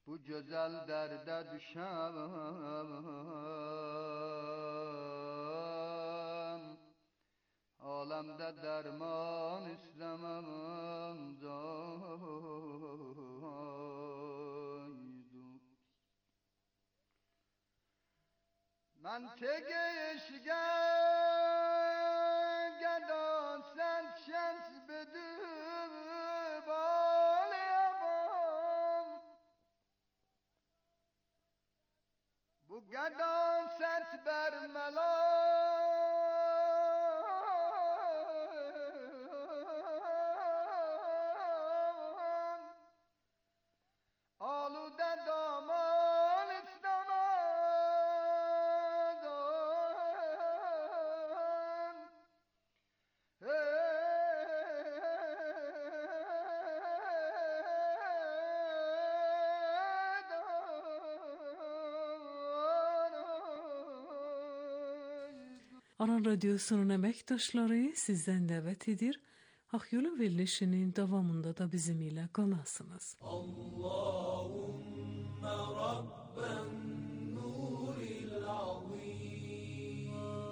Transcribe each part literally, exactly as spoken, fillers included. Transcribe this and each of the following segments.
bu güzel derde düşen alemde derman istemem zaydu. Men tegeyişge gedan sen şens bedü baleyabam. Bu gedan sent bermelan alude daman istemadan. Hey Aran Radyosu'nun emektaşları sizden davet edir. Hak Yolu verilişinin devamında da bizim ile kalasınız. Allahümme Rabben nuril azim,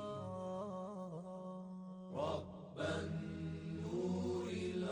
Rabben nuril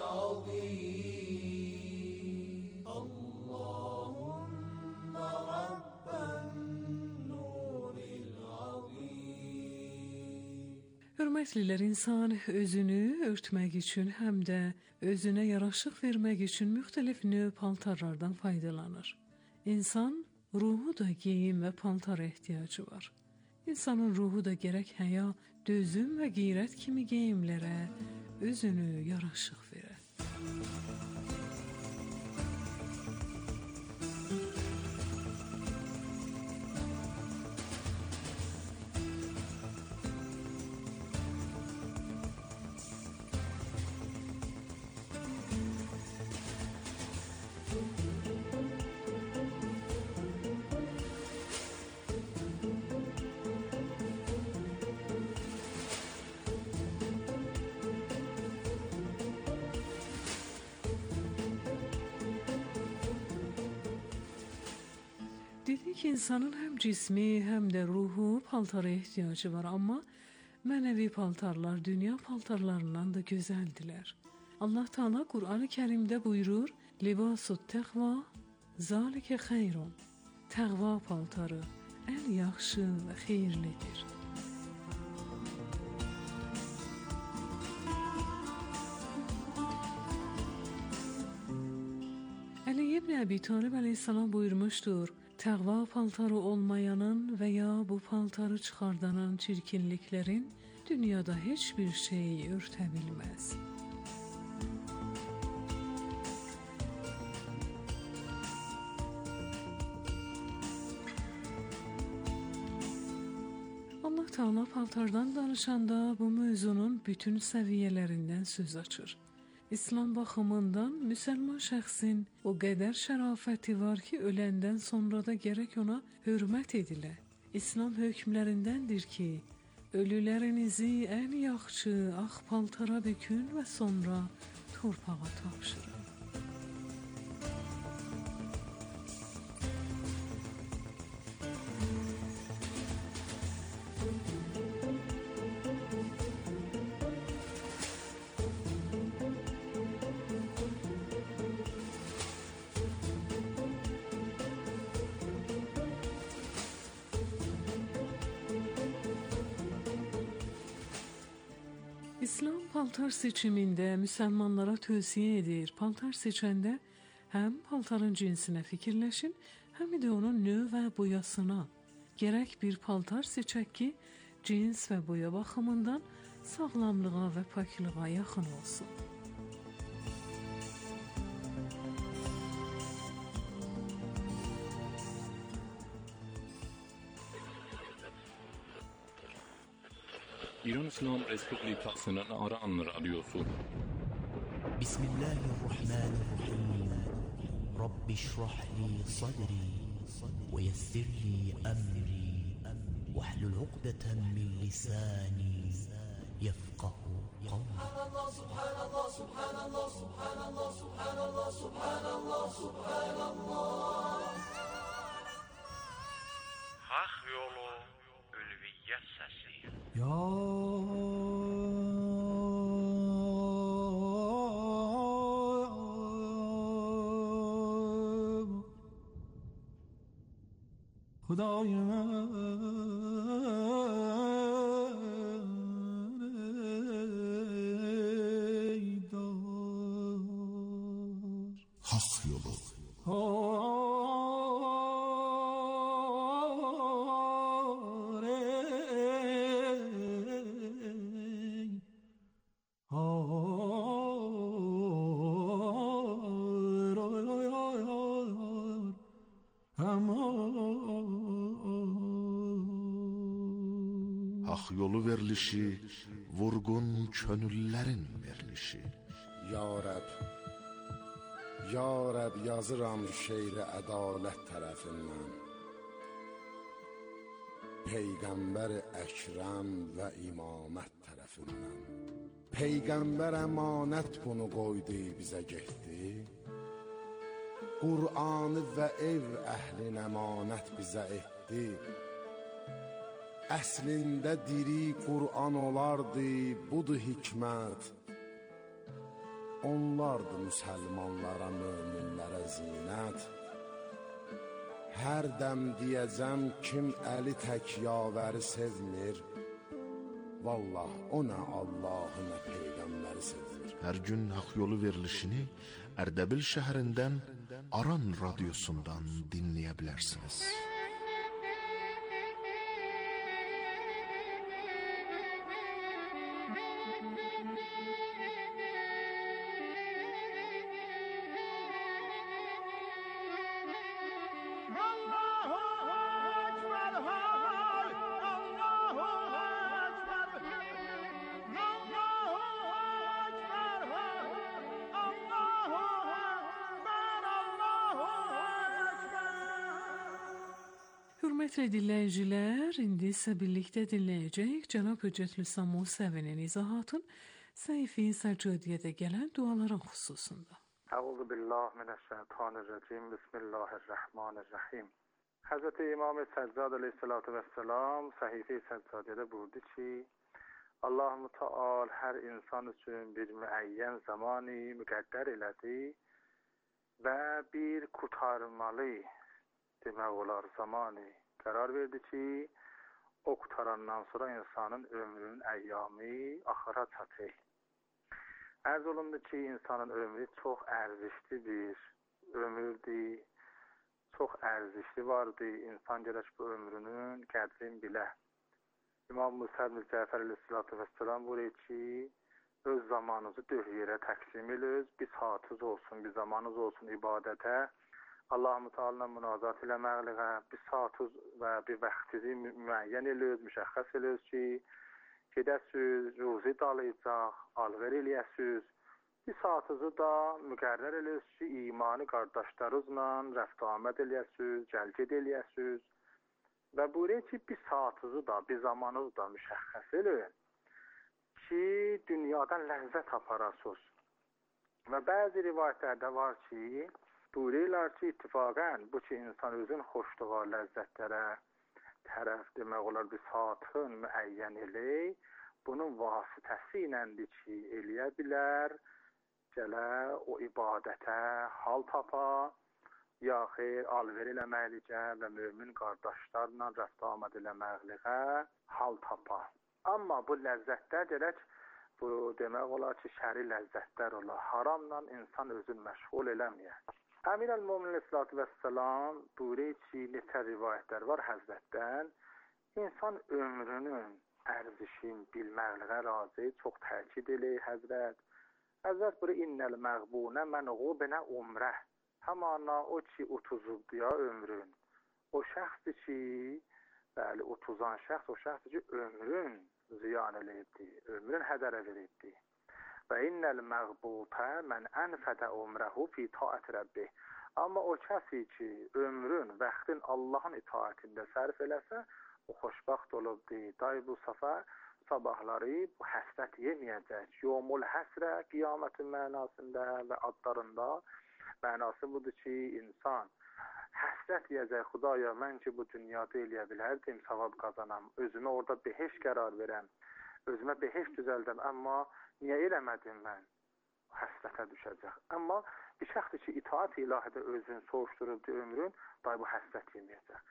azim, Allahümme Rabben nuril azim. Hürmetliler, insan özünü örtmek için hem de özüne yaraşık vermek için müxtəlif növ paltarlardan faydalanır. İnsan ruhu da giyim ve paltara ihtiyacı var. İnsanın ruhu da gerek həya, dözüm ve qeyrət kimi geyimlərə özünü yaraşık verər. Dedik, insanın hem cismi hem de ruhu paltara ihtiyacı var, ama mənəvi paltarlar dünya paltarlarından da güzeldiler. Allah Teala Kur'an-ı Kerim'de buyurur: Libasut təqva zalike xeyrun. Təqva paltarı en yaxşı ve xeyirlidir. Ali ibn Abi Talib aleyhisselam buyurmuştur: Təqva paltarı olmayanın veya bu paltarı çıkardanın çirkinliklerin dünyada hiçbir şeyi örtebilmez. Allah Teala paltardan danışanda bu mövzunun bütün seviyelerinden söz açır. İslam baxımından müsəlman şəxsin o qədər şərafəti var ki, öləndən sonra da gərək ona hörmət edilə. İslam hökmlərindəndir ki, ölülərinizi ən yaxşı ağ paltara bükün və sonra torpağa tapşırın. İslam paltar seçiminde Müslümanlara tövsiye edir. Paltar seçende hem paltarın cinsine fikirləşin, hem de onun növ ve boyasına. Gerek bir paltar seçək ki, cins ve boya baxımından sağlamlığa ve paklığa yaxın olsun. İran İslam Respublikasının Aran Radyosu. Bismillahirrahmanirrahim. Rabbi şrah li sadri ve yessir li emri ve hlul uqdeten min lisani yefqahu qawli. Subhanallah, subhanallah, subhanallah, subhanallah, subhanallah, subhanallah, subhanallah. خدای من ای دار Haq yolu Haq yolu verilişi vurgun könüllərin verilişi Ya Rəb, Ya Rəb yazıram şeiri ədalət tərəfindən Peyğəmbər Əkrəm və imamət tərəfindən Peyğəmbər əmanət bunu qoydu bizə getdi Qur'anı və ev əhlin əmanət bizə etdi Əslində diri Qur'an olardı, budur hikmət Onlardı müsəlmanlara, möminlərə zinət Hər dəm deyəcəm kim əli tək yavəri sevmir Vallah o nə Allahı nə Peyğəmbəri sevmir Hər gün haq yolu verilişini Ərdəbil şəhərindən Aran radiosundan dinləyə bilərsiniz. Hörmətli dinləyicilər, indi isə birlikdə dinləyəcəyik Cənab Höccətül İslam Musəvinin izahatın səhifə-i Səccadiyyədə gələn duaların xüsusunda. Əuzu billah minəşşeytanirracim. Bismillahirrahmanirrahim. Həzrəti İmam Səccad əleyhissalatu vesselam səhifə-i Səccadiyyədə buyurdu ki, Allah Teala hər insan üçün bir müəyyən zamanı müqəddər elədi və bir qurtarmalı demək olar zamanı qərar verdi ki, o qutarandan sonra insanın ömrünün əyyamı axıra çatır. Ərz olundu ki, insanın ömrü çox ərzişli bir ömürdür, çox ərzişli vardı. İnsan gərək bu ömrünün qədrini bilə. İmam Musa ibn Cəfər əleyhissalatu vesselam buyurur ki, öz zamanınızı dörd yerə təqsim ediniz, bir saatınız olsun, bir zamanınız olsun ibadətə. Allah-u Teala münazat eləməklə bir saatınız və bir vaxtınızı müəyyən edirsiniz, müşəxəs edirsiniz ki, gedəsiniz, ruzi dalayacaq, alver eləyəsiniz. Bir saatınızı da müqərrər edirsiniz ki, imani qardaşlarınızla rəft-amət eləyəsiniz, gəlged eləyəsiniz. Və buyurur ki, bir saatınızı da, bir zamanınızı da müşəxəs edin ki, dünyadan ləzzət aparasınız. Və bəzi rivayətlərdə var ki, buyururlar ki, ittifaqən bu ki, insan özün xoşluğa, ləzzətlərə tərəf demək olar bir saatın müəyyən elək, bunun vasitəsi iləndir ki, eləyə bilər, gələ o ibadətə hal tapa, ya xeyr, alver eləməklikə və mömin qardaşlarla rəft-amət eləməklikə hal tapa. Amma bu ləzzətlər gərək, bu demək olar ki, şəri ləzzətlər olar, haramla insan özün məşğul eləməyək. Əmir əl-Möminin əleyhissalatu vesselam buyurur ki, neçə rivayətlər var Həzrətdən, insan ömrünün ərzişin bilməkliyə razı, çox təkid eləyir Həzrət. Həzrət buyurur, innəl məğbunə mənğubənə umrə. Həmana o ki, utuzubdur ya ömrün. O şəxsdir ki, bəli, utuzan şəxs o şəxsdir ki, ömrün ziyan eləyibdir, ömrün hədərə veribdir. Və innəl məğbutə mən ənfədə umrəhu fi taət Rəbbih. Amma o kəsi ki, ömrün, vaxtın Allahın itaətində sərf eləsə, o xoşbaxt olubdur. Day bu səfər sabahları bu həsrət yeməyəcək. Yomul həsrə qiyamətin mənasında və adlarında mənası budur ki, insan həsrət yiyəcək. Xudaya, mən ki, bu dünyada eləyə bilərdim, savab qazanam, özümə orada beheş qərar verəm, özümə beheş düzəldəm, amma niyə eləmədim mən? Həsrətə düşəcək. Amma bir şəxsdir ki, itaat ilahidə özün soğuşdurubdur ömrün, day bu həsrət yeməyəcək.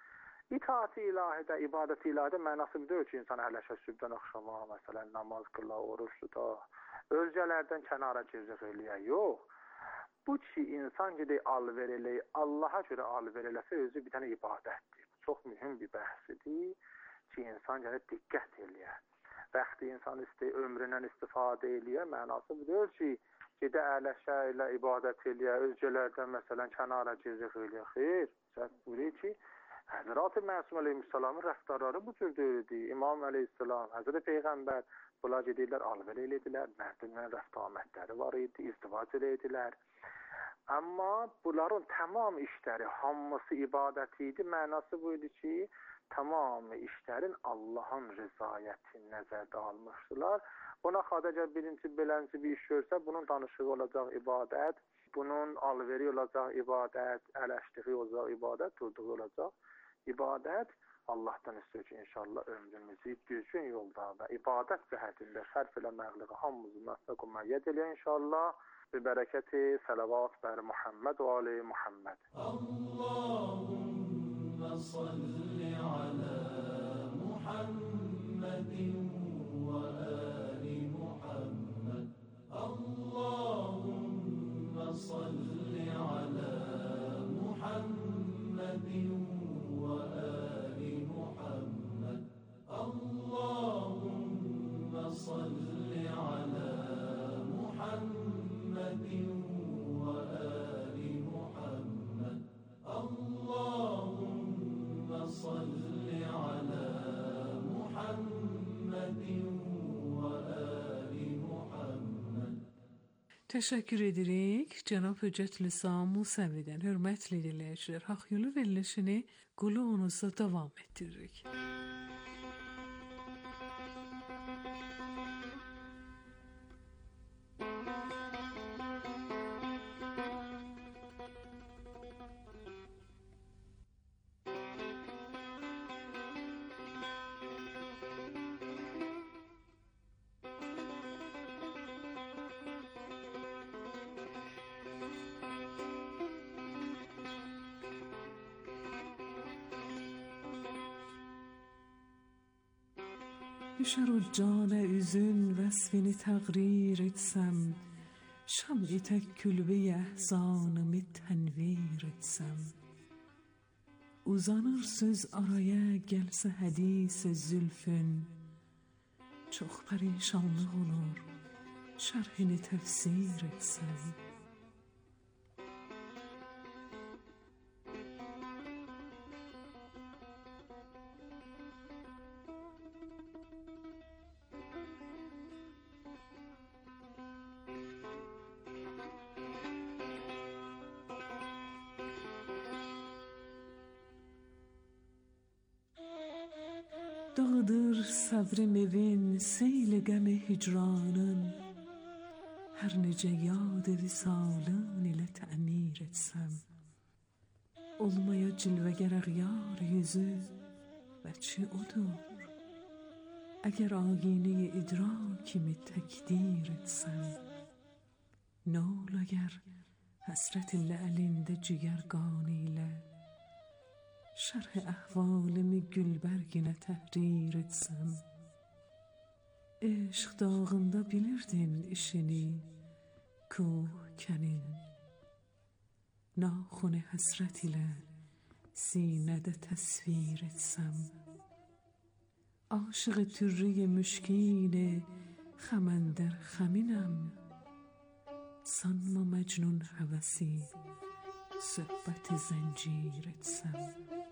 İtaat ilahidə, ibadət ilahidə mənası deyil ki, insan ələşə sübdən axşama, məsələn, namaz qıla, oruç tuta, özgələrdən kənara cizıq eləyə. Yox. Bu ki, insan gedək alver eləyə, Allaha görə alver eləsə, özü bir dənə ibadətdir. Çox mühüm bir bəhsidir ki, insan gəlib diqqət eləyə. Bəxti insan istəyir, ömründən istifadə eləyə, mənası deyil ki, gedə ələşə ilə ibadət eləyə, özgələrdən məsələn, kənara cizıq eləyə. Xeyr, səhv buyuruyor ki, Həzrət-i Məsum Əleyhisselamın rəftarları bu cür deyildi. İmam Əleyhisselam, Həzrət Peyğəmbər bunlar gedirlər, alver elədilər, mərdinlə rəftamətləri var idi, izdivac elədilər. Amma bunların tamam işləri, hamısı ibadət idi. Mənası buydu ki, tamam işlərin Allah'ın rızayətini nəzərdə almışdılar. Ona xadəcə birinci, beləncə bir iş görsə, bunun danışığı olacaq ibadət, bunun alveri olacaq ibadət, ələşdiği olacaq ibadət, durduğu olacaq ibadət. Allah'tan istiyor ki inşallah ömrümüzü düzgün yolda və ibadət cəhətində sərf eləməkliği hamımızın məslək müəyyət elə inşallah. Bir bərəkəti salavat bər Muhammed və ali Muhammed. Allahümme salli ala Muhammedin və ali Muhammed. Allahümme salli ala Muhammedin və ali Muhammed. Allahümme salli ala Muhammedin və ali Muhammed. Allahümme salli ala Muhammedin və ali Muhammed. Təşəkkür edirik cənab Höccət Lisan Musəvidən. Hörmətli dinləyicilər, Haqq Yolu verilişini qulağınızda davam etdiririk. Düşər o canə üzün vəsfini təqrir etsəm, şam-i tək külbə-i əhzanımı tənvir etsəm. Uzanır söz araya gəlsə hədis-i zülfün, çox pərişanlıq olur, şərhini təfsir etsəm. Dağıdır səbrim evin, seyl qəmi hicranın, hər necə yad visalın ilə təmir etsəm. Olmaya cilvəgər əğyar yüzü vəçi odur, əgər ağini idrakimi təkdir etsəm. Nə ol əgər həsrət ilə əlində cigər qanı ilə şərh əhvalimi gülbərginə təhrir etsəm. Eşq dağında bilirdin işini, koh kənin, naxuni həsrət ilə sinədə təsvir etsəm. Aşıq türri müşkin xəməndər xəminəm, sanma məcnun həvəsi söhbət zəncir etsəm.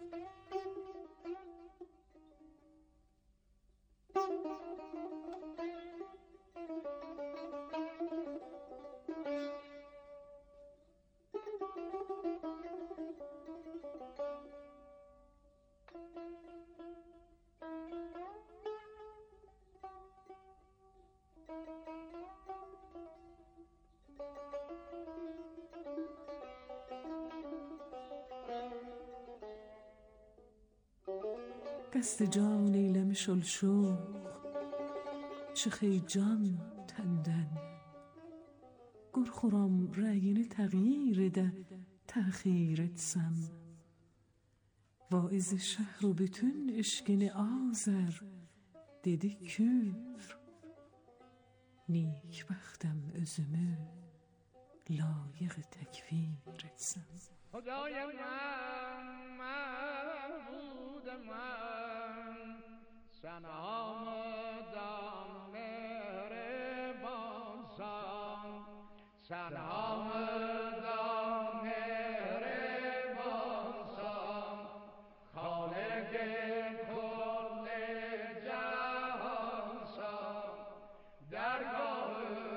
قصد can eyləmiş ol şox, çıx ey can təndən. Qorxuram rəyini təğyir edə təxir etsəm. vaiz şehr و bütün eşkini azer dedi küfr. نیک بختم özümü layık tekfir etsem. خدای من معبود من سنامدان مهربان سان سنامدان مهربان سان خالق کل جهان سان درگاه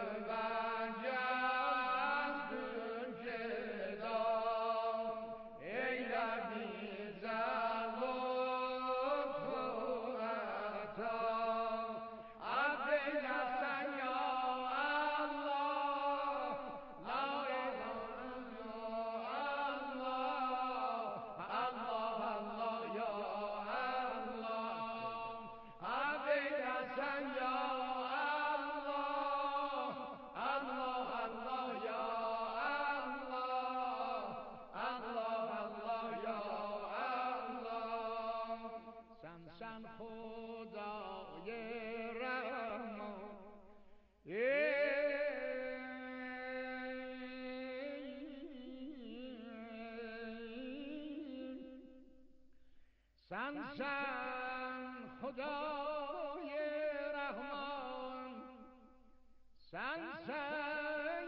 سن سن خدای رحمان سن سن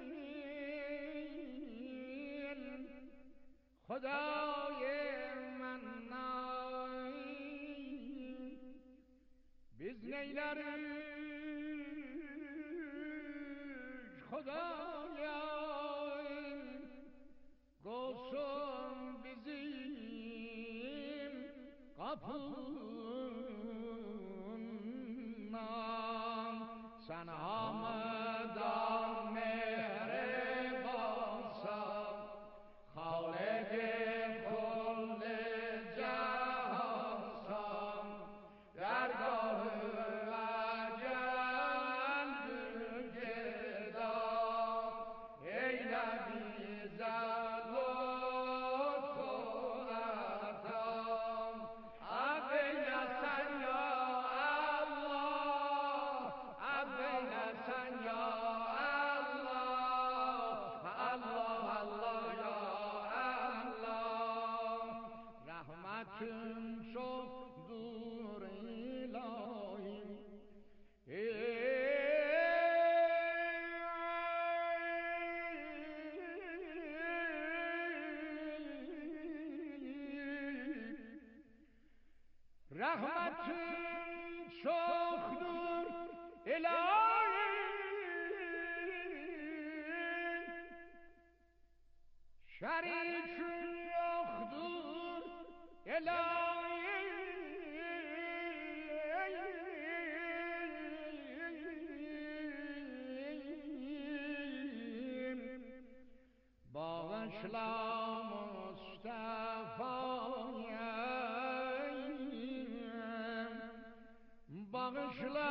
خدای منان biz neyleriz Xudaya Qolsun bizim kapından Sen hamdan mehrebansan Xalq-i kul cahansan Dergah-ı rahmetin çoktur ilahi şerikin yoktur ilahi bağışla Mustafa'ya bağışla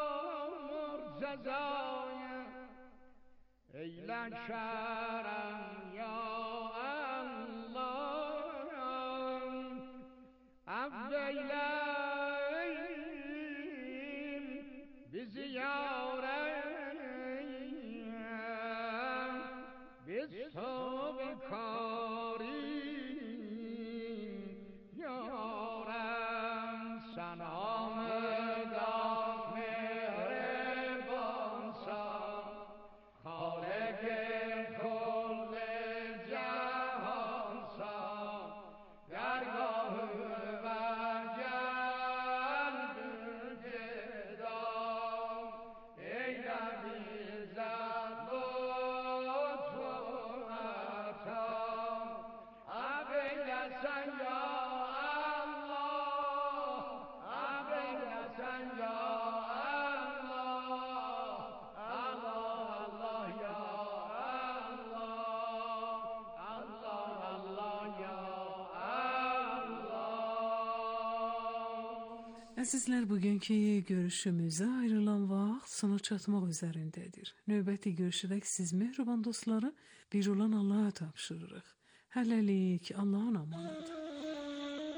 murzazaya eyle şerem ya Allah affeyleyim bizi yarem biz tövbe karim yarem sana Əzizlər, bugünkü görüşümüzə ayrılan vaxt sona çatmaq üzərindədir. Növbəti görüşərək siz mehriban dostları bir olan Allah'a tapşırırıq. Hələlik, Allahın amanıdır.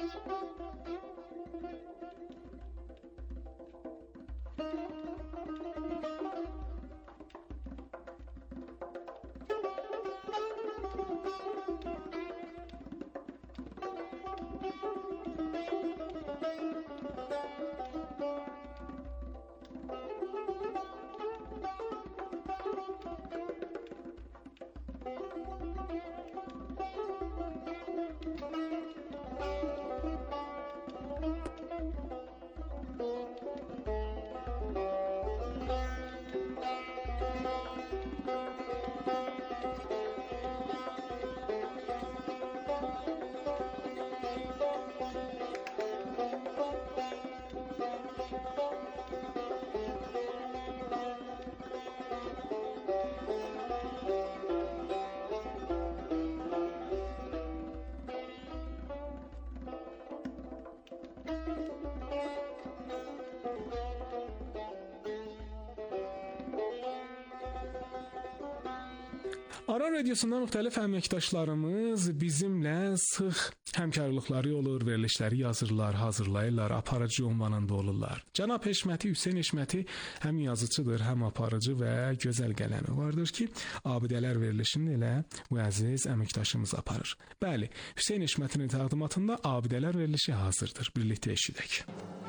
Aran Radiosundan müxtəlif əməkdaşlarımız bizimlə sıx həmkarlıqları olur, verilişləri yazırlar, hazırlayırlar, aparıcı ünvanında olurlar. Cənab Eşməti, Hüseyn Eşməti həm yazıcıdır, həm aparıcı və gözəl qələmi vardır ki, abidələr verilişini elə bu əziz əməkdaşımız aparır. Bəli, Hüseyn Eşmətinin təqdimatında abidələr verilişi hazırdır. Birlikdə eşidək.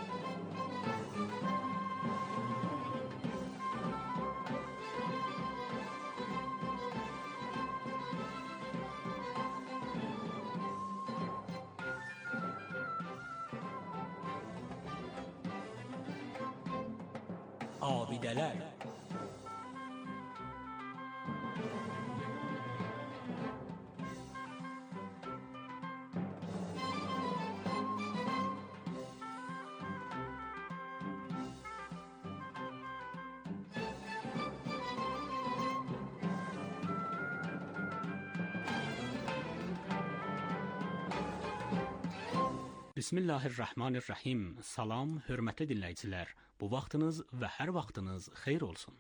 Abidələr. Bismillahirrahmanirrahim. Salam, hörmətli dinləyicilər. Bu vaxtınız və hər vaxtınız xeyir olsun.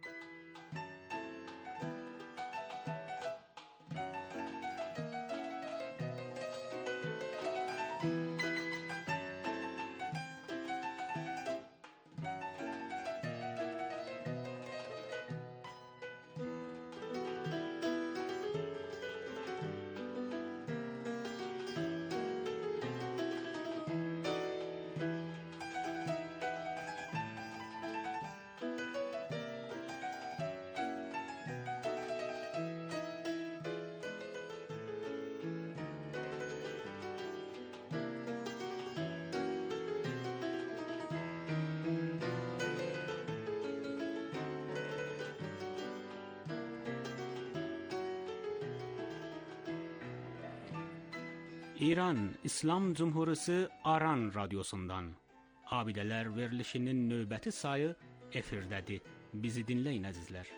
İran İslam Cumhuriyeti Aran Radyosundan Abidələr verilişinin növbəti sayı efirdədir. Bizi dinləyin əzizlər.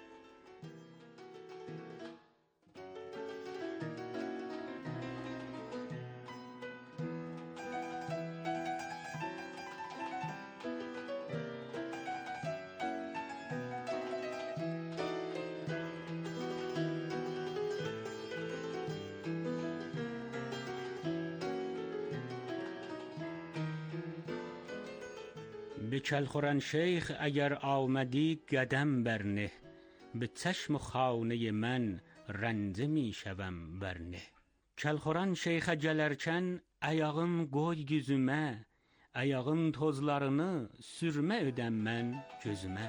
به کلخورن شیخ اگر آمدی قدم برنه، به چشم خانه من رنده می شوم برنه. کلخورن şeyxə gələrkən ayağın qoy yüzümə, ayağın tozlarını sürmə ödəm mən gözümə.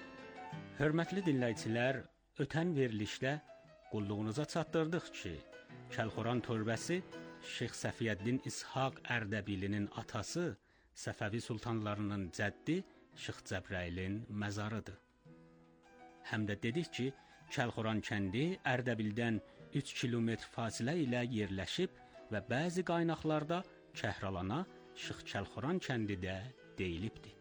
Hörmətli dinləyicilər, ötən verilişdə qulluğunuza çatdırdıq ki, Kəlxoran törbəsi Şeyx Səfiyyəddin İshaq Ərdəbilinin atası, Səfəvi sultanlarının cəddi Şeyx Cəbrəilin məzarıdır. Həm də dedik ki, Kəlxoran kəndi Ərdəbildən üç kilometr fasilə ilə yerləşib və bəzi qaynaqlarda Kəhralana Şeyx Kəlxoran kəndi də deyilibdir.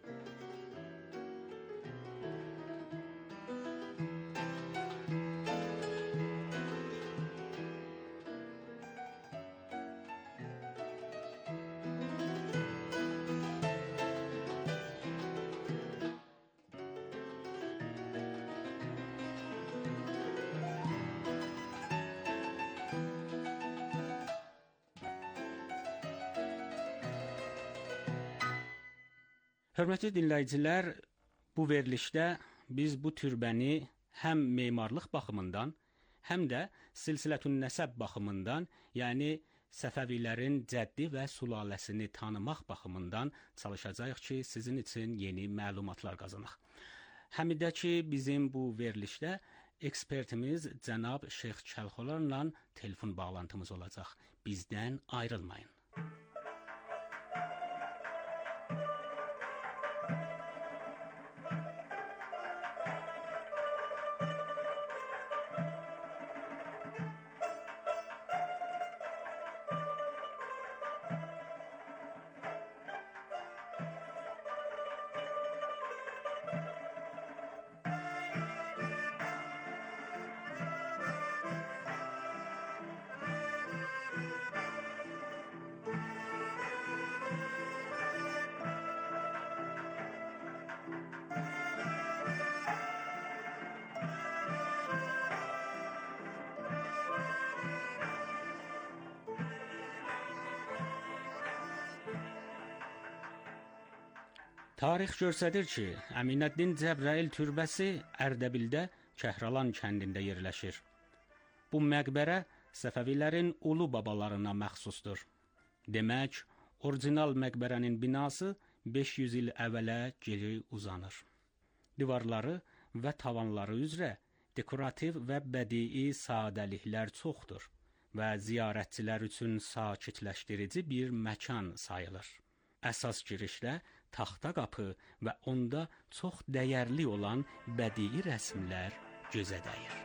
Hörmətli dinləyicilər, bu verilişdə biz bu türbəni həm memarlıq baxımından, həm də silsilətün nəsəb baxımından, yəni Səfəvilərin cəddi və sülaləsini tanımaq baxımından çalışacağıq ki, sizin üçün yeni məlumatlar qazanaq. Həm də ki, bizim bu verilişdə ekspertimiz cənab Şeyx Kəlxoranla telefon bağlantımız olacaq. Bizdən ayrılmayın. Tarix göstərir ki, Əminəddin Cəbrəil türbəsi Ərdəbildə Kəhralan kəndində yerləşir. Bu məqbərə Səfəvilərin ulu babalarına məxsusdur. Demək, orijinal məqbərənin binası beş yüz il əvvələ geri uzanır. Divarları və tavanları üzrə dekorativ və bədii sadəliklər çoxdur və ziyarətçilər üçün sakitləşdirici bir məkan sayılır. Əsas girişdə taxta qapı və onda çox dəyərli olan bədii rəsmlər gözə dəyir.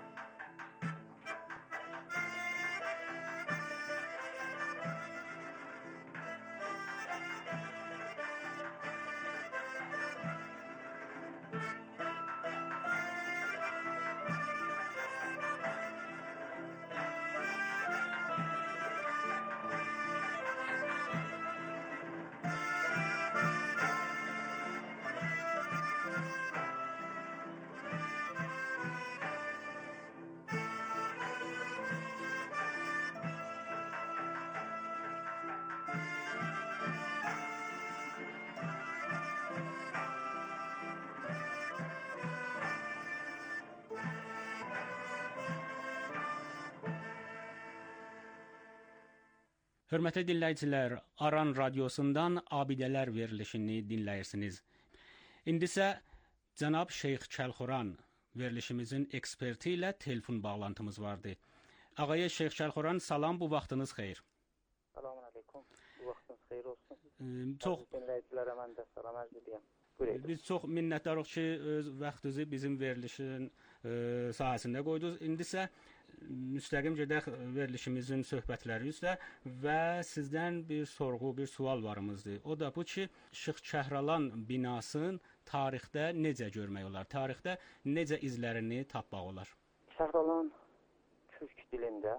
Hörmətli dinləyicilər, Aran radiosundan Abidələr verilişini dinləyirsiniz. İndi isə cənab Şeyx Kəlxoran verilişimizin eksperti ilə telefon bağlantımız vardı. Ağaya Şeyx Kəlxoran, salam, bu vaxtınız xeyir. Selamun aleyküm, bu vaxtınız xeyir olsun. Ee, çox... Dinləyicilərə mən də salam ərz edirəm. Biz çox minnətdarıq ki, öz vaxtınızı bizim verilişin e, sahəsində qoydunuz. İndi isə müstəqim gedək verilişimizin söhbətləri üzrə və sizdən bir sorğu, bir sual varımızdır. O da bu ki, Şeyx Kəhralan binasının tarixdə necə görmək olar? Tarixdə necə izlərini tapmaq olar? Kəhralan türk dilində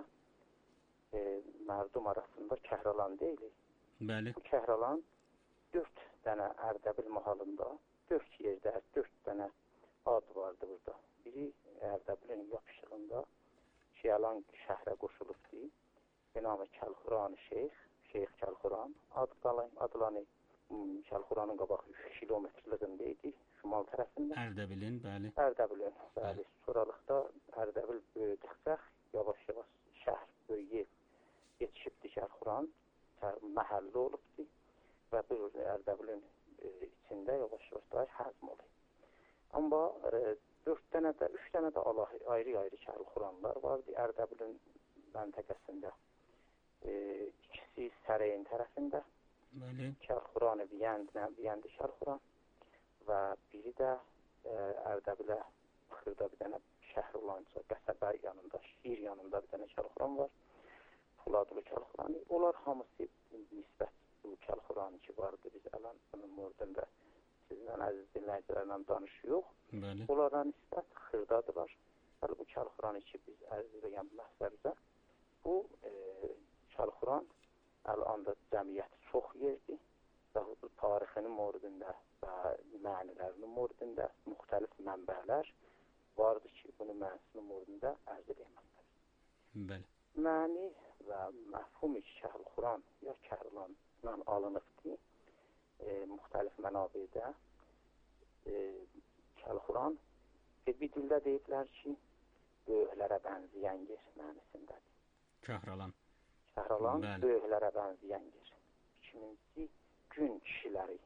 e, mərdum arasında Kəhralan deyilir. Bəli. Bu Kəhralan dörd dənə Ərdəbil mahalında, dörd yerdə dörd dənə ad vardı burada. Biri Ərdəbilin yapışığında Şiyalan şəhrə qoşulubdur. Binamı Kəlxoran Şeyx, Şeyx Kəlxoran. Adlanı Kəlxoranın qabağı üç kilometrlığında idi, şimal tərəfində. Ərdəbilin, bəli. Ərdəbilin, bəli. Sonralıqda Ərdəbil böyüdükcə yavaş-yavaş şəhr böyüyüb yetişibdi Kəlxoran, məhəlli olubdur və bu Ərdəbilin içində yavaş-yavaş da həzm olub. Amma dörd dənə də, üç dənə də ayrı-ayrı Kəlxoranlar vardı. Ərdəbilin məntəqəsində. E, ikisi Səreyin tərəfində. Bəli. Kərxuran Biyəndinə, Biyəndi Kərxuran və biri də e, Ərdəbilə Xırda bir dənə şəhər olan qəsəbə yanında, Şir yanında bir dənə Kərxuran var. Fuladlı Kərxuranı. Onlar hamısı nisbət bu Kərxuranı ki vardı. Biz ələn bunun mordunda sizdən əziz dinləyicilərlə danışıyoruz. Bəli. Onlara nisbət Xırdadılar. Hələ bu Kərxuranı ki biz ərz edən məhzərimizə bu e, Kərxuran əlanda cəmiyyəti çox yerdir və bu tarixinin mordunda və mənilərinin mordunda müxtəlif mənbələr vardı ki, bunu mənasının mordunda ərz edəməkdir. Bəli. Məni və məfhum-i Kərxuran ya Kərlandan alınıbdır. E, müxtəlif mənabirdə e, Kərxuran bir dildə deyiblər ki, böyüklərə bənzəyən yer mənasındadır. Kəhralan. Kəhralan böyüklərə bənzəyən yer. İkincisi gün kişiləri.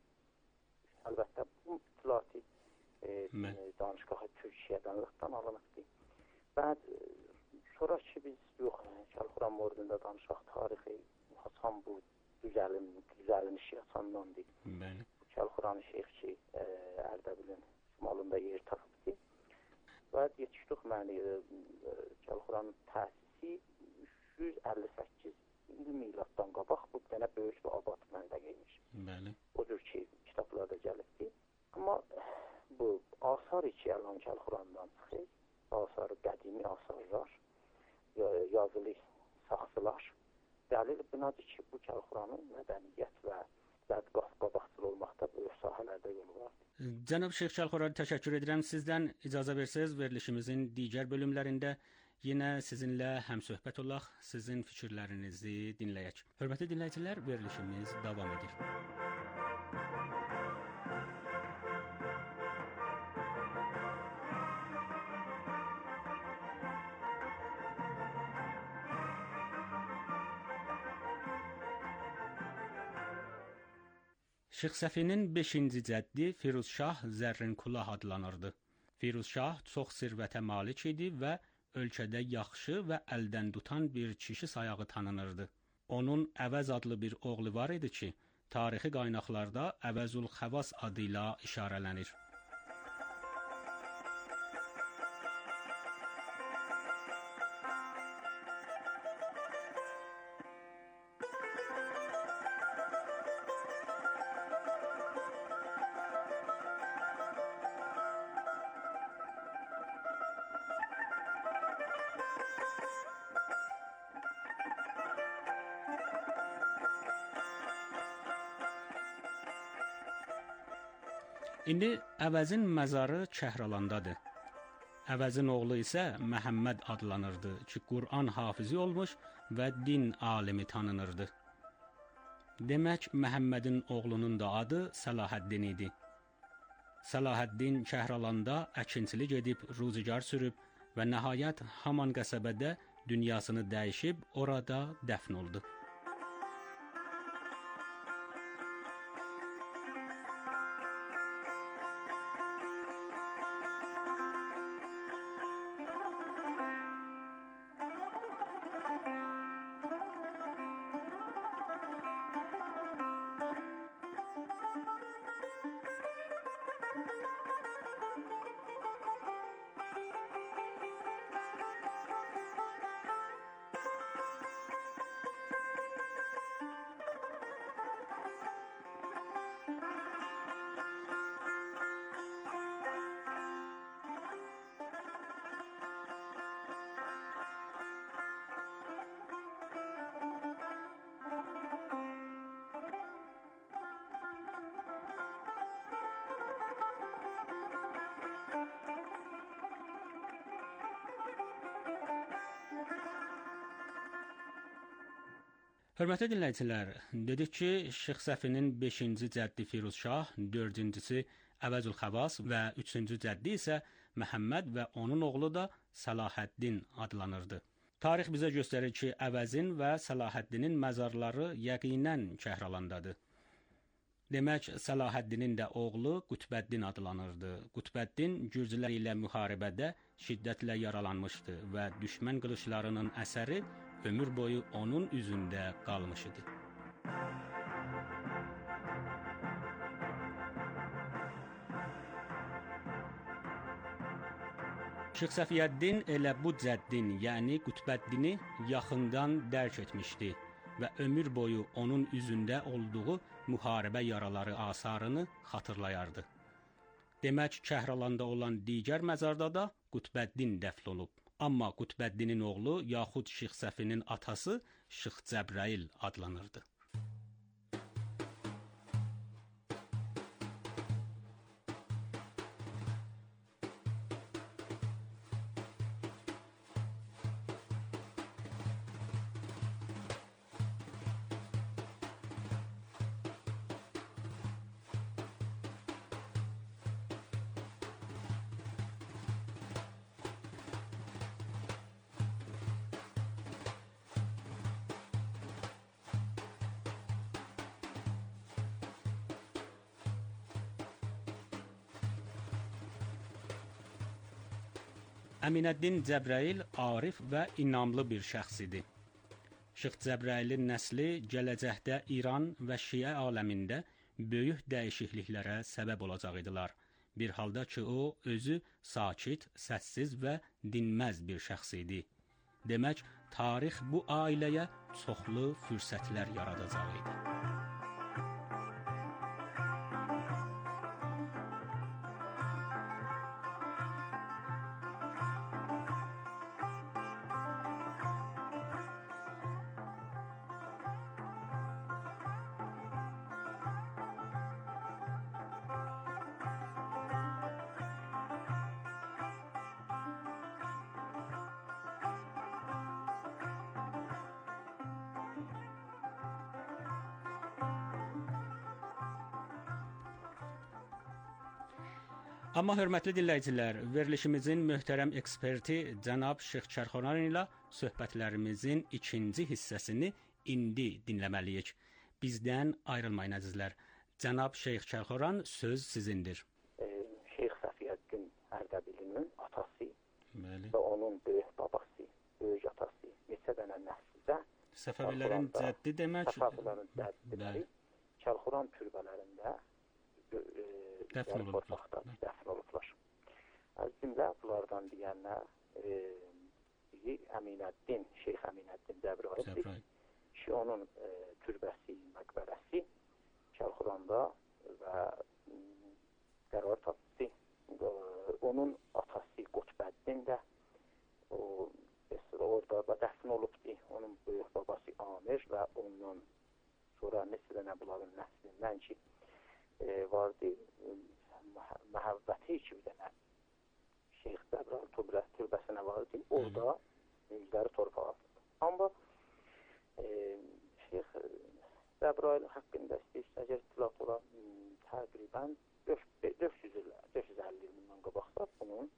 Əlbəttə bu itilati e, danışqahı Türkiyədən alınıbdır. Və e, sonra ki biz yox, Kərxuran mordunda danışaq tarixi Hasan bu düzəlim, düzəlmişi Hasandandır. Bəli. Kərxuran şeyx ki e, Ərdəbilin şimalında yer tapıbdır. Və yetişdik məni e, Kərxuranın təsisi üç yüz əlli səkkiz il miladdan qabaq bu dənə böyük bir abad məntəqəymiş. Bəli. Odur ki, kitablarda gəlibdir. Amma bu asar ki, əlan Kərxurandan çıxır, asarı qədimi asarlar, yazılı saxsılar. Dəlil bunadır ki, bu Kərxuranın mədəniyyət və qabaqçıl olmaqda böyük sahələrdə yolu var. Cənab Şeyx Kərxuran, təşəkkür edirəm. Sizdən icazə versəz, verilişimizin digər bölümlərində yenə sizinlə həmsöhbət olaq, sizin fikirlərinizi dinləyək. Hörmətli dinləyicilər, verilişimiz davam edir. Şeyx Səfinin beşinci cəddi Firuzşah Zərrinkulah adlanırdı. Firuzşah çox sirvətə malik idi və ölkədə yaxşı və əldən tutan bir kişi sayağı tanınırdı. Onun Əvəz adlı bir oğlu var idi ki, tarixi qaynaqlarda Əvəzul Xəvas adıyla işarələnir. İndi Əvəzin məzarı Kəhralandadır. Əvəzin oğlu isə Məhəmməd adlanırdı ki, Qur'an hafizi olmuş və din alimi tanınırdı. Demək, Məhəmmədin oğlunun da adı Səlahəddin idi. Səlahəddin Kəhralanda əkinçilik edib ruzigar sürüb və nəhayət haman qəsəbədə dünyasını dəyişib orada dəfn oldu. Hörmətli dinləyicilər, dedik ki, Şeyx Səfinin beşinci cəddi Firuzşah, dördüncüsü Əvəzul Xəvas və üçüncü cəddi isə Məhəmməd və onun oğlu da Səlahəddin adlanırdı. Tarix bizə göstərir ki, Əvəzin və Səlahəddinin məzarları yəqinən Kəhralandadır. Demək, Səlahəddinin də oğlu Qutbəddin adlanırdı. Qutbəddin Gürcülər ilə müharibədə şiddətlə yaralanmışdı və düşmən qılıçlarının əsəri ömür boyu onun üzündə qalmış idi. Şeyx Səfiyyəddin elə bu cəddin, yəni Qutbəddini yaxından dərk etmişdi və ömür boyu onun üzündə olduğu müharibə yaraları asarını xatırlayardı. Demək, Kəhralanda olan digər məzarda da Qutbəddin dəfn olub. Amma Qutbəddinin oğlu yaxud Şeyx Səfinin atası Şeyx Cəbrəil adlanırdı. Əminəddin Cəbrəil arif və inamlı bir şəxs idi. Şeyx Cəbrəilin nəsli gələcəkdə İran və Şiə aləmində böyük dəyişikliklərə səbəb olacaq idilər. Bir halda ki, o özü sakit, səssiz və dinməz bir şəxs idi. Demək, tarix bu ailəyə çoxlu fürsətlər yaradacaq idi. Amma hörmətli dinləyicilər, verilişimizin möhtərəm eksperti cənab Şeyx Kərxoran ilə söhbətlərimizin ikinci hissəsini indi dinləməliyik. Bizdən ayrılmayın əzizlər. Cənab Şeyx Kərxoran, söz sizindir. E, Şeyx Səfiyyəddin Ərdəbilinin atası Bəli. və onun böyük babası, böyük atası, neçə dənə nəsildə Səfəvilərin cəddi demək. Səfəvilərin cəddiləri Kərxoran türbələrində dəfn olublar. Dəfn olublar. Əzimlə bunlardan deyənlər e, biri Əminəddin, Şeyx Əminəddin Cəbrayildir ki, onun e, türbəsi, məqbərəsi Kərxoranda və qərar tapdı. E, onun atası Qutbəddin də o, orada da dəfn olubdur. Onun böyük babası Amir və ondan sonra neçə dənə bunların nəslindən ki, e, vardı məhəbbəti ki, bir dənə Şeyx Cəbrayil türbəsinə vardı. Orada yüzləri torpağa atıldı. Amma e, Şeyx Cəbrayil haqqında istəyirsə, əgər itilaf ola təqribən dörd yüz əlli ildən qabaqda bunun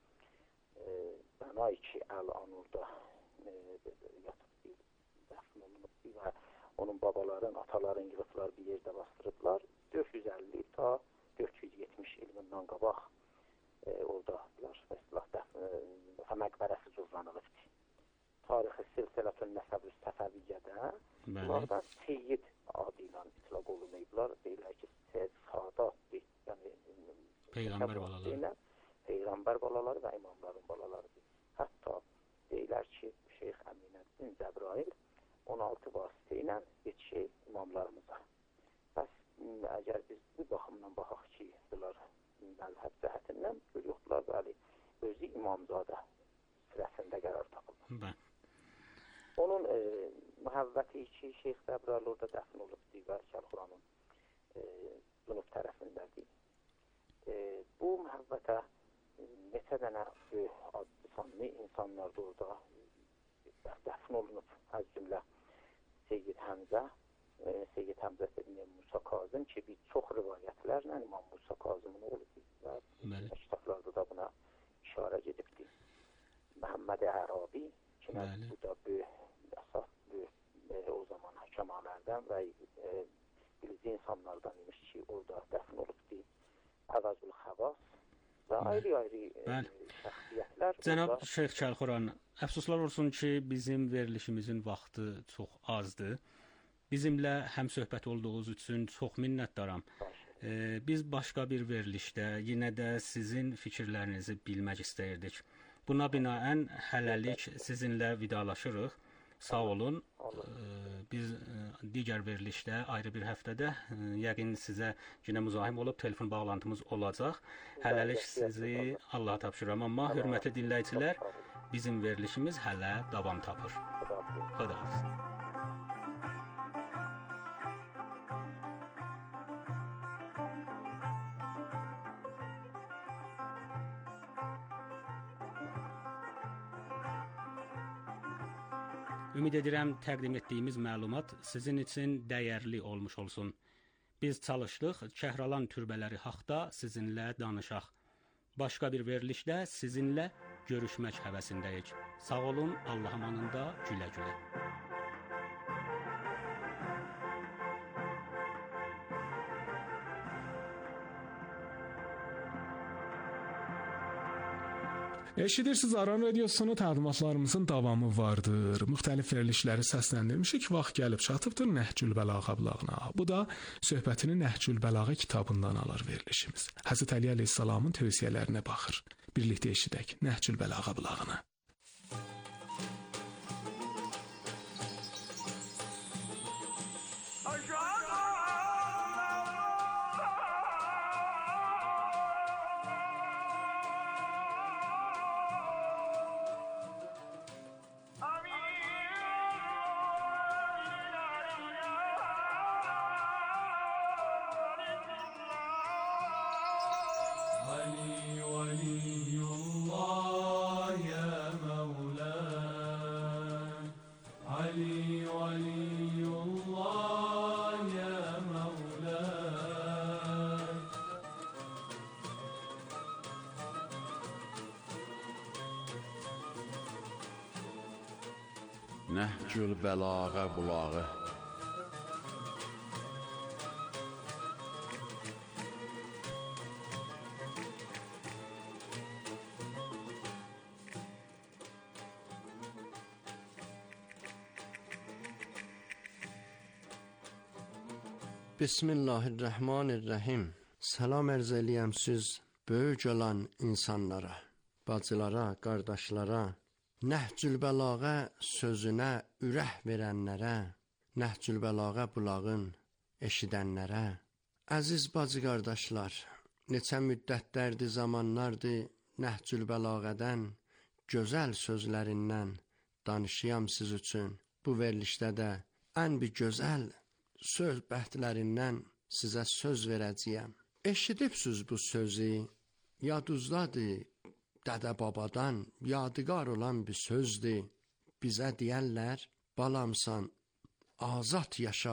bənay ki, Əl-Anurda yatıbdı, dəfn olunubdu və onun babaların, ataların yığıflar bir yerdə bastırıblar. dörd yüz əlli ta dörd yüz yetmiş ildən qabaq e, oradadılar. Mesela məqbərəsi cüzlanılıbdır. Tarixi silsilətün nəsəb-ü səfəviyyədə bunlardan Seyyid adı ilə itlaq olunmayıblar. Deyirlər ki, Sadatdır. Yəni, Peyğəmbər balaları. Peyğəmbər balaları və imamların balalarıdır. Hətta deyirlər ki, Şeyx Əminəddin Cəbrayil on altı vasitə ilə yetişir imamlarımıza. Bəs əgər biz bu baxımdan baxaq ki, bunlar məzhəb cəhətindən görüyorlar, bəli, özü İmamzadə sırasında qərar tapılır. Bə. Onun e, mühəvvəti ki, Şeyx Cəbrayil orada dəfn olubdur və Kərxoranın e, cünub tərəfindədir. E, bu mühəvvətə neçə dənə adlı sanlı insanlar da orada dəfn olunub. Az cümlə Seyyid Həmzə, e, Seyyid Həmzə ibn Musa Kazım ki, bir çox rivayətlərlə İmam Musa Kazımın oğludur və kitablarda da buna işarə gedibdir. Məhəmməd Ərabi ki, bu da böyük, əsas böyük e, o zaman həkamələrdən və e, bilici insanlardan imiş ki, o ayrı-ayrı şəxsiyyətlər. Cənab Şeyx Kəlxoran, əfsuslar olsun ki, bizim verilişimizin vaxtı çox azdır. Bizimlə həm söhbət olduğunuz üçün çox minnətdaram. Ee, biz başqa bir verilişdə yenə də sizin fikirlərinizi bilmək istəyirdik. Buna binaən hələlik sizinlə vidalaşırıq. Sağ olun. Biz digər verilişdə ayrı bir həftədə yəqin sizə yenə müzahim olub telefon bağlantımız olacaq. Hələlik sizi Allaha tapşırıram, amma hörmətli dinləyicilər, bizim verilişimiz hələ davam tapır. Xudahafiz. Ümid edirəm təqdim etdiyimiz məlumat sizin üçün dəyərli olmuş olsun. Biz çalışdıq Kəhralan türbələri haqda sizinlə danışaq. Başqa bir verilişdə sizinlə görüşmək həvəsindəyik. Sağ olun, Allah amanında gülə-gülə. Eşidirsiniz, Aran Radiosunu təqdimatlarımızın davamı vardır. Müxtəlif verilişləri səsləndirmişik, vaxt gəlib çatıbdır Nəhcül Bəlağə blağına. Bu da söhbətini Nəhcül Bəlağə kitabından alır verilişimiz. Həzrət Əli əleyhissalamın tövsiyələrinə baxır. Birlikdə eşidək Nəhcül Bəlağə blağını. Nəhcül Bəlağə bulağı. Bismillahirrahmanirrahim. Salam ərz eləyəm siz böyük olan insanlara, bacılara, qardaşlara, Nəhcül Bəlağə sözünə ürək verənlərə, Nəhcül Bəlağə bulağın eşidənlərə. Əziz bacı qardaşlar, neçə müddətlərdir, zamanlardır Nəhcül Bəlağədən, gözəl sözlərindən danışıyam siz üçün. Bu verilişdə də ən bir gözəl söhbətlərindən sizə söz verəcəyəm. Eşidibsiz bu sözü, yadınızdadır, dədə-babadan yadigar olan bir sözdür. Bizə deyərlər, balamsan, azad yaşa,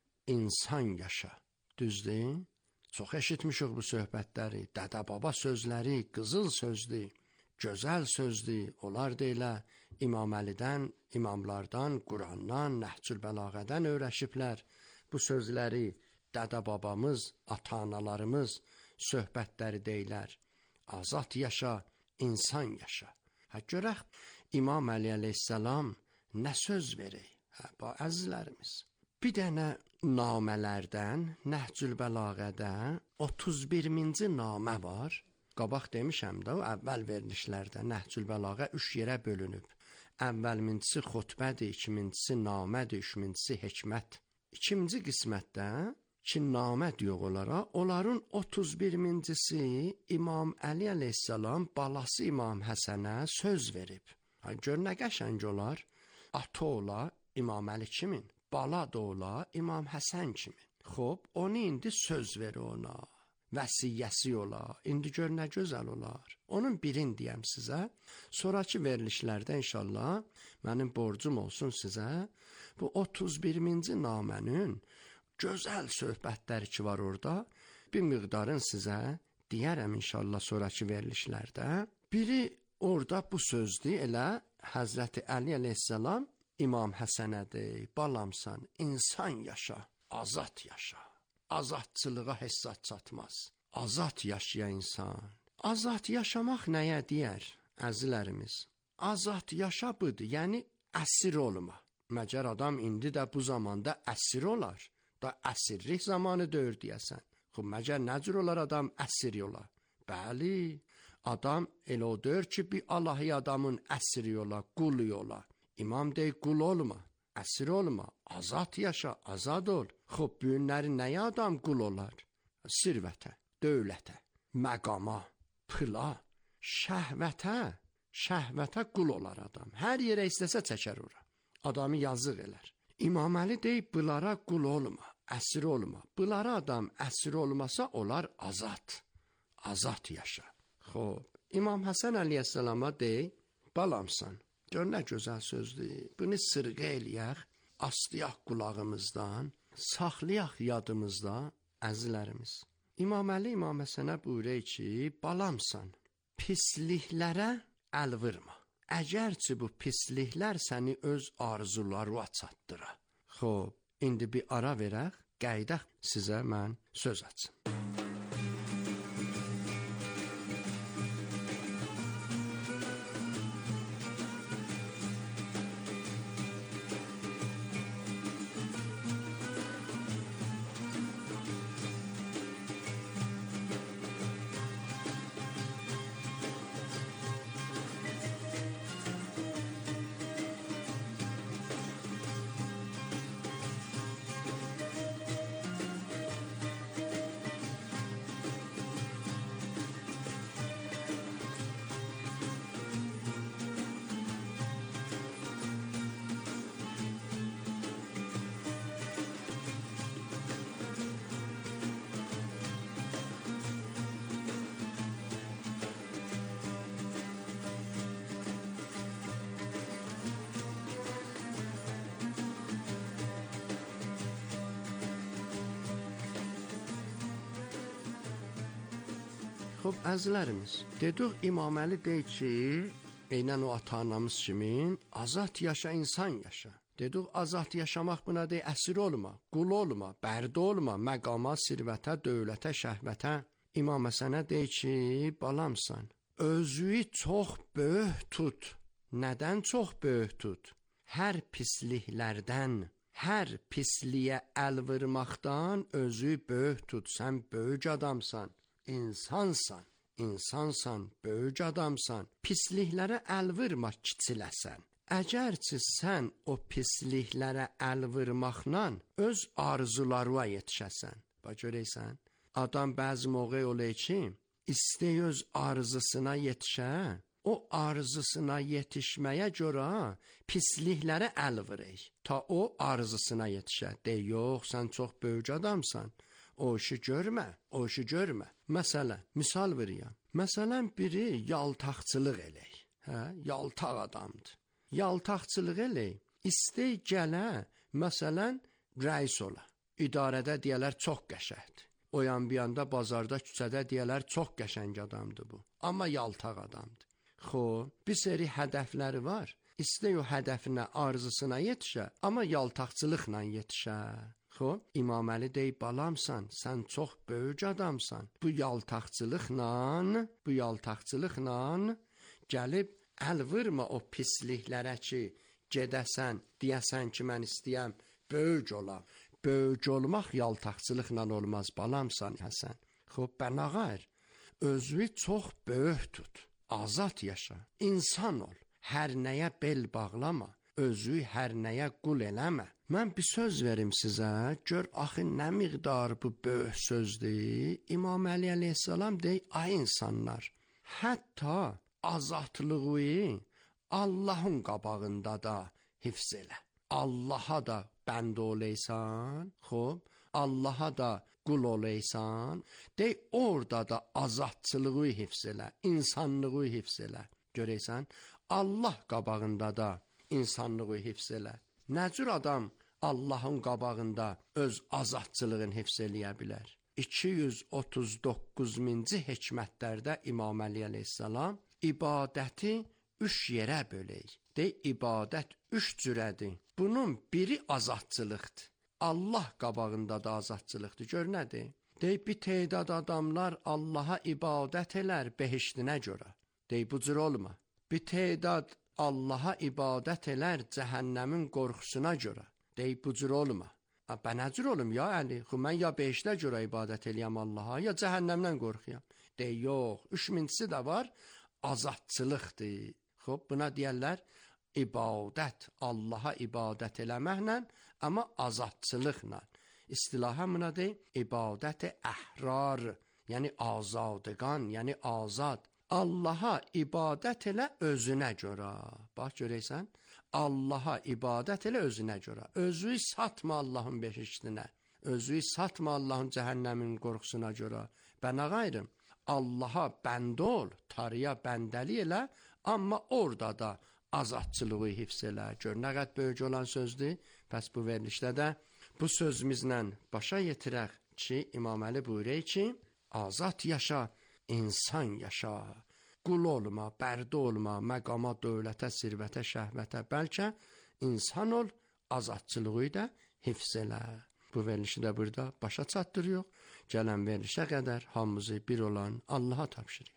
insan yaşa. Düzdür? Çox eşitmişik bu söhbətləri, dədə-baba sözləri, qızıl sözdür, gözəl sözdür. Onlar da elə İmam Əlidən, imamlardan, Qurandan, Nəhcül Bəlağədən öyrəşiblər. Bu sözləri dədə-babamız, ata-analarımız söhbətləri deyilər. Azad yaşa, insan yaşa. Hə, görək, İmam Əli əleyhissalam nə söz verir? Hə, bu əzizlərimiz. Bir dənə namələrdən, Nəhcül Bəlağədə otuz birinci namə var. Qabaq demişəm də, o əvvəl verilişlərdə Nəhcül Bəlağə üç yerə bölünüb. Əvvəlmincisi xutbədir, ikincisi namədir, üçüncüsü hikmət. İkinci qismətdə ki, namə diyor onlara, onların otuz birincisi İmam Əli əleyhissalam balası İmam Həsənə söz verib. Ha, gör nə qəşəng olar, ata ola İmam Əli kimin, bala da ola İmam Həsən kimin. Xob, onu indi söz verir ona, vəsiyyəsi ola, indi gör nə gözəl olar. Onun birini deyəm sizə, sonraki verilişlərdə inşallah mənim borcum olsun sizə, bu otuz birinci namənin gözəl söhbətləri ki var orada, bir miqdarın sizə deyərəm inşallah sonraki verilişlərdə. Biri orada bu sözdür, elə Həzrəti Əli əleyhissalam İmam Həsənədir, balamsan, insan yaşa, azad yaşa. Azadçılığa hesab çatmaz. Azad yaşayan insan Azad yaşamaq nəyə deyər, əzizlərimiz? Azad yaşa budur, yəni əsir olma. Məgər adam indi də bu zamanda əsir olar. Da əsirlik zamanı döyür deyəsən. Xub, məgər nə cür olar adam əsir ola? Bəli, adam elə o döyür ki, bir Allahi adamın əsiri ola, qulu ola. İmam dey, qul olma, əsir olma, azad yaşa, azad ol. Xub, bu günləri nəyə adam qul olar? Sirvətə, dövlətə, məqama, pıla, şəhvətə, şəhvətə qul olar adam. Hər yerə istəsə çəkər ora. Adamı yazıq elər. İmam Əli deyib, bunlara qul olma, əsir olma. Bunlara adam əsir olmasa, onlar azad, azad yaşa. Xob, İmam Həsən əleyhissalama deyib, balamsan, gör nə gözəl sözdür. Bunu sırğa eləyək, astıyaq qulağımızdan, saxlayaq yadımızda, əzizlərimiz. İmam Əli İmam Həsənə buyurur ki, balamsan, pisliklərə əl vurma. Əgərçi bu pisliklər səni öz arzularına çatdıra. Xob, indi bir ara verək, qəydək sizə mən söz açım. Xob, əzizlərimiz, dedik İmam Əli deyir ki, eynən o ata-anamız kimin, azad yaşa, insan yaşa. Dedik, azad yaşamaq buna deyir, əsir olma, qul olma, bərdə olma, məqama, sirvətə, dövlətə, şəhvətə. İmam Həsənə deyir ki, balamsan, özüyü çox böyük tut. Nədən çox böyük tut? Hər pisliklərdən, hər pisliyə əl vurmaqdan özü böyük tut. Sən böyük adamsan. İnsansan, insansan, böyük adamsan, pisliklərə əl vurma kiçiləsən. Əgərçi sən o pisliklərə əl vurmaqla öz arzularına yetişəsən. Bax görəysən, adam bəzi moqey olur ki, istəy öz arzusuna yetişə, o arzusuna yetişməyə görə pisliklərə əl vurur. Ta o arzusuna yetişə. Dey, yox, sən çox böyük adamsan. O işi görmə, o işi görmə. Məsələn, misal veriyəm. Məsələn, biri yaltaqçılıq elək. Hə, yaltaq adamdır. Yaltaqçılıq elək. İstəy gələ, məsələn, rəis ola. İdarədə deyələr çox qəşəngdir. O yan bir yanda bazarda, küçədə deyələr çox qəşəng adamdır bu. Amma yaltaq adamdır. Xoş, bir seri hədəfləri var. İstəy o hədəfinə, arzusuna yetişə, amma yaltaqçılıqla yetişə. Xoş, İmam Əli deyib, balamsan, sən çox böyük adamsan. Bu yaltaqçılıqla, bu yaltaqçılıqla gəlib əl vurma o pisliklərə ki, gedəsən, deyəsən ki, mən istəyəm, böyük olam. Böyük olmaq yaltaqçılıqla olmaz, balamsan Həsən. Xoş, bənağər, özünü çox böyük tut, azad yaşa, insan ol, hər nəyə bel bağlama. Özü hər nəyə qul eləmə. Mən bir söz verim sizə, gör axı nə miqdar bu böyük sözdür. İmam Əli əleyhissalam deyir, ay insanlar, hətta azadlığı Allahın qabağında da hifz elə. Allaha da bənd oleysan, xoş, Allaha da qul oleysan, dey orada da azadçılığı hifz elə, insanlığı hifz elə. Görəysən, Allah qabağında da insanlığı hifz elə. Nə cür adam Allahın qabağında öz azadçılığını hifz eləyə bilər? iki yüz otuz doqquz minci hikmətlərdə İmam Əli əleyhissalam ibadəti üç yerə bölək. Dey, ibadət üç cürədir. Bunun biri azadçılıqdır. Allah qabağında da azadçılıqdır. Gör nədir? Dey bir tədad adamlar Allaha ibadət elər behiştinə görə. Dey bu cür olma. Bir tədad Allaha ibadət elər cəhənnəmin qorxusuna görə. Dey bu cür olma. Bə nə cür olum ya Əli? Xü mən ya behiştə görə ibadət eləyəm Allaha, ya cəhənnəmdən qorxuyam. Dey yox, üç mincisi də var, azadçılıqdır. Xub, buna deyərlər ibadət, Allaha ibadət eləməklə, amma azadçılıqla. İstilaha buna deyil, ibadət-i əhrar, yəni azadqan, yəni azad. Allaha ibadət elə özünə görə. Bax, görəysən, Allaha ibadət elə özünə görə. Özü satma Allahın behiştinə, özü satma Allahın cəhənnəmin qorxusuna görə. Bənə qayrım, Allaha bəndə ol, tarıya bəndəli elə, amma orada da azadçılığı hifz elə. Gör, nə qəd böyük olan sözdür. Pəs bu verilişdə də bu sözümüzlə başa yetirək ki, İmam Əli buyuruyor ki, azad yaşa, insan yaşa, qul olma, bərdə olma, məqama, dövlətə, sirvətə, şəhvətə, bəlkə insan ol, azadçılığı da hifz elə. Bu verilişi də burada başa çatdırıyor. Gələn verilişə qədər hamımızı bir olan Allaha tapşırıyor.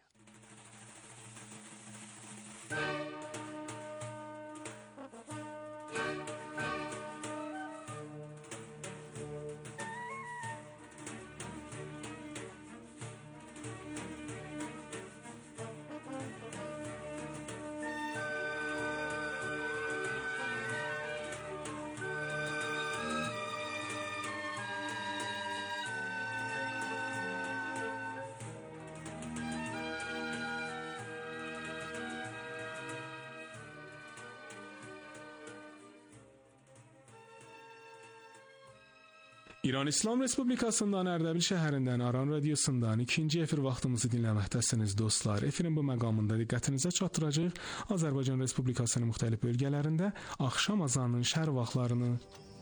İran İslam Respublikasından Ərdəbil şəhərindən Aran radiosundan ikinci efir vaxtımızı dinləməkdəsiniz dostlar. Efirin bu məqamında diqqətinizə çatdıracaq Azərbaycan Respublikasının müxtəlif bölgələrində axşam azanının şər vaxtlarını.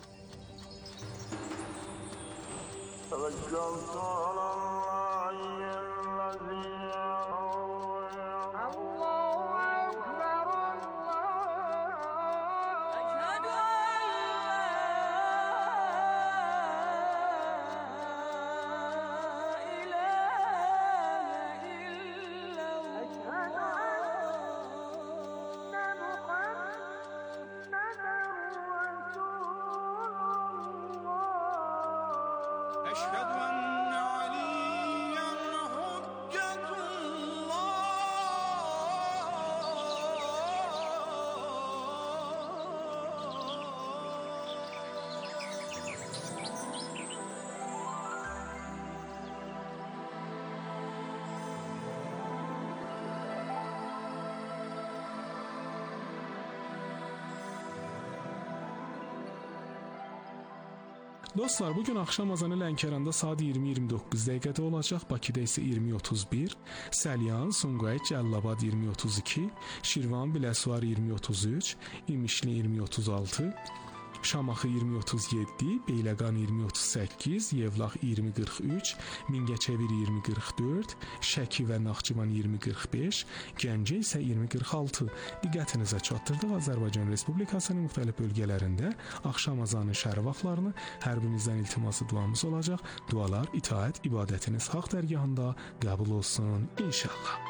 Dostlar, bugün axşam azanı Lənkəranda saat iyirmi iyirmi doqquz dəqiqədə olacaq, Bakıda isə iyirmi otuz bir, Səlyan, Sumqayıt, Cəllabad iyirmi otuz iki, Şirvan, Biləsuvar iyirmi otuz üç, İmişli iyirmi otuz altı, Şamaxı iyirmi otuz yeddi, Beyləqan iyirmi otuz səkkiz, Yevlax iyirmi qırx üç, Mingəçevir iyirmi qırx dörd, Şəki və Naxçıvan iyirmi qırx beş, Gəncə isə iyirmi qırx altı. Diqqətinizə çatdırdıq Azərbaycan Respublikasının müxtəlif bölgələrində axşam azanı şər vaxtlarını hər birinizdən iltiması duamız olacaq. Dualar, itaət, ibadətiniz haqq dərgahında qəbul olsun inşallah.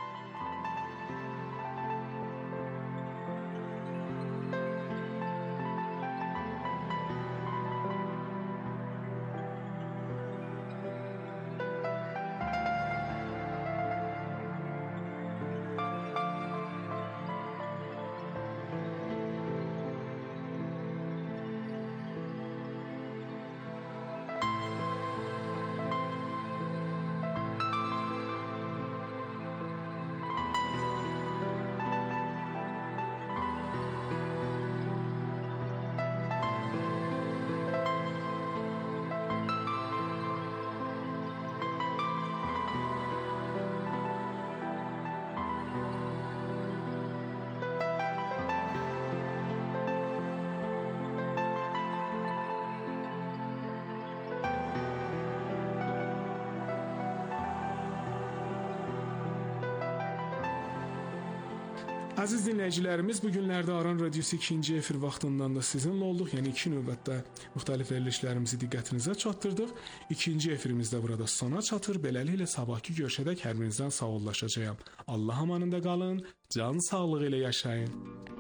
Əziz dinləyicilərimiz, bu günlərdə Aran Radiosu ikinci efir vaxtından da sizinlə olduq. Yəni iki növbətdə müxtəlif verilişlərimizi diqqətinizə çatdırdıq. İkinci efirimizdə burada sona çatır. Beləliklə sabahki görüşədək hər birinizdən sağollaşacağam. Allah amanında qalın, can sağlığı ilə yaşayın.